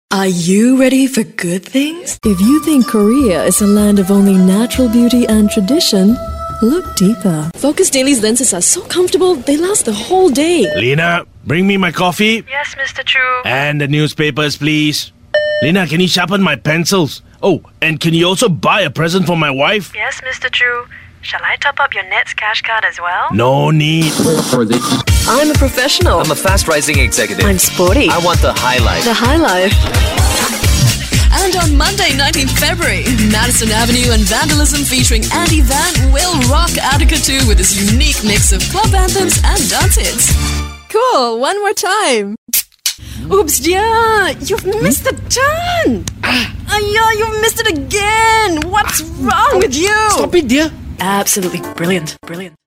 Are you ready for good things? If you think Korea is a land of only natural beauty and tradition, look deeper. Focus Daily's lenses are so comfortable, they last the whole day. Lena, bring me my coffee. Yes, Mr. Chu. And the newspapers, please. Lena, can you sharpen my pencils? Oh, and can you also buy a present for my wife? Yes, Mr. Chu. Shall I top up your Nets cash card as well? No need. I'm a professional. I'm a fast-rising executive. I'm sporty. I want the high life. The high life. And on Monday, 19th February, Madison Avenue and Vandalism featuring Andy Van will rock Attica 2 with his unique mix of club anthems and dance hits. Cool, one more time. Oops, dear, you've missed the turn. Yeah, you've missed it again. What's wrong with you? Stop it, dear. Absolutely brilliant.